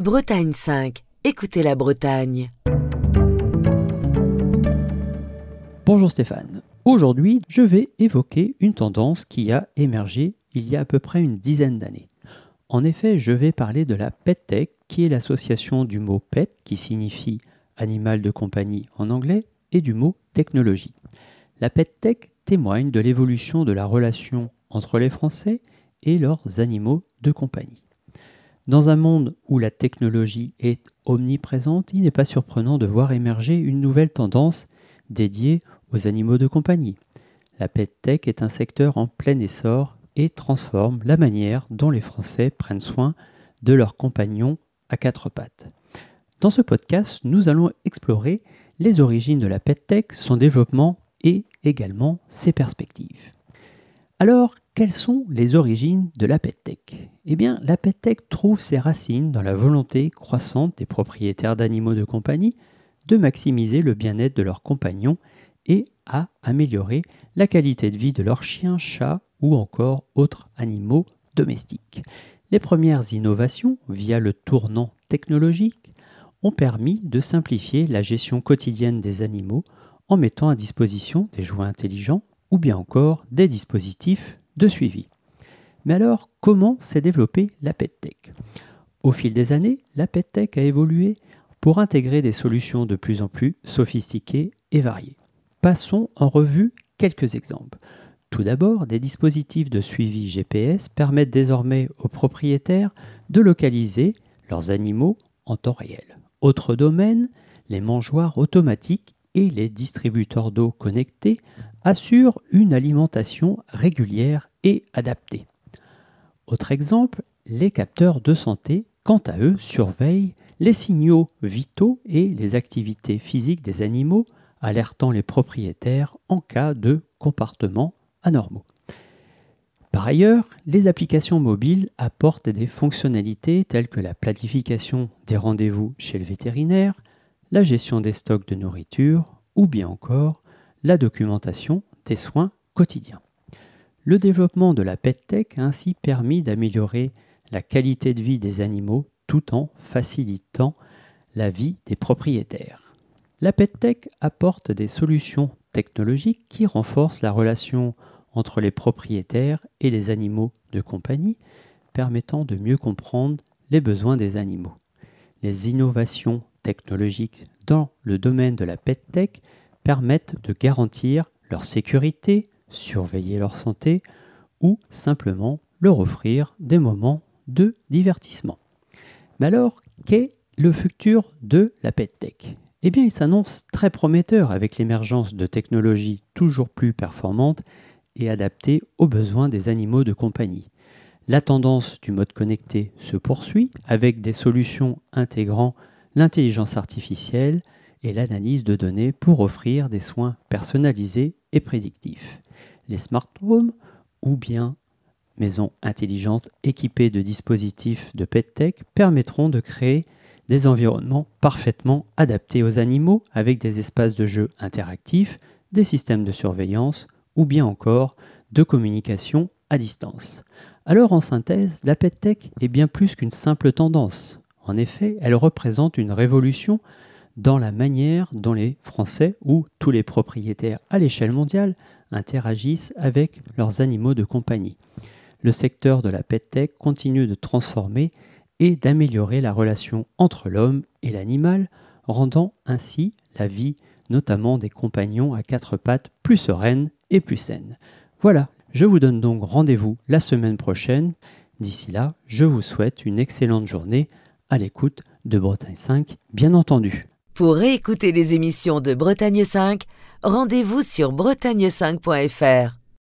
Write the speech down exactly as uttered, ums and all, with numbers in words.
Bretagne cinq, écoutez la Bretagne. Bonjour Stéphane. Aujourd'hui, je vais évoquer une tendance qui a émergé il y a à peu près une dizaine d'années. En effet, je vais parler de la PetTech, qui est l'association du mot pet, qui signifie animal de compagnie en anglais, et du mot technologie. La PetTech témoigne de l'évolution de la relation entre les Français et leurs animaux de compagnie. Dans un monde où la technologie est omniprésente, il n'est pas surprenant de voir émerger une nouvelle tendance dédiée aux animaux de compagnie. La PetTech est un secteur en plein essor et transforme la manière dont les Français prennent soin de leurs compagnons à quatre pattes. Dans ce podcast, nous allons explorer les origines de la PetTech, son développement et également ses perspectives. Alors, quelles sont les origines de la PetTech ? Eh bien, la PetTech trouve ses racines dans la volonté croissante des propriétaires d'animaux de compagnie de maximiser le bien-être de leurs compagnons et à améliorer la qualité de vie de leurs chiens, chats ou encore autres animaux domestiques. Les premières innovations, via le tournant technologique, ont permis de simplifier la gestion quotidienne des animaux en mettant à disposition des jouets intelligents ou bien encore des dispositifs de suivi. Mais alors, comment s'est développée la PetTech ? Au fil des années, la PetTech a évolué pour intégrer des solutions de plus en plus sophistiquées et variées. Passons en revue quelques exemples. Tout d'abord, des dispositifs de suivi G P S permettent désormais aux propriétaires de localiser leurs animaux en temps réel. Autre domaine, les mangeoires automatiques et les distributeurs d'eau connectés assurent une alimentation régulière et adaptée. Autre exemple, les capteurs de santé, quant à eux, surveillent les signaux vitaux et les activités physiques des animaux, alertant les propriétaires en cas de comportements anormaux. Par ailleurs, les applications mobiles apportent des fonctionnalités telles que la planification des rendez-vous chez le vétérinaire, la gestion des stocks de nourriture ou bien encore la documentation des soins quotidiens. Le développement de la PetTech a ainsi permis d'améliorer la qualité de vie des animaux tout en facilitant la vie des propriétaires. La PetTech apporte des solutions technologiques qui renforcent la relation entre les propriétaires et les animaux de compagnie, permettant de mieux comprendre les besoins des animaux. Les innovations technologiques dans le domaine de la PetTech permettent de garantir leur sécurité, surveiller leur santé ou simplement leur offrir des moments de divertissement. Mais alors, qu'est le futur de la PetTech ? Eh bien, il s'annonce très prometteur avec l'émergence de technologies toujours plus performantes et adaptées aux besoins des animaux de compagnie. La tendance du mode connecté se poursuit avec des solutions intégrant l'intelligence artificielle et l'analyse de données pour offrir des soins personnalisés et prédictifs. Les smart homes ou bien maisons intelligentes équipées de dispositifs de PetTech permettront de créer des environnements parfaitement adaptés aux animaux avec des espaces de jeu interactifs, des systèmes de surveillance ou bien encore de communication à distance. Alors en synthèse, la PetTech est bien plus qu'une simple tendance. En effet, elle représente une révolution dans la manière dont les Français ou tous les propriétaires à l'échelle mondiale interagissent avec leurs animaux de compagnie. Le secteur de la PetTech continue de transformer et d'améliorer la relation entre l'homme et l'animal, rendant ainsi la vie, notamment des compagnons à quatre pattes, plus sereine et plus saine. Voilà, je vous donne donc rendez-vous la semaine prochaine. D'ici là, je vous souhaite une excellente journée à l'écoute de Bretagne cinq, bien entendu. Pour réécouter les émissions de Bretagne cinq, rendez-vous sur bretagne cinq point f r.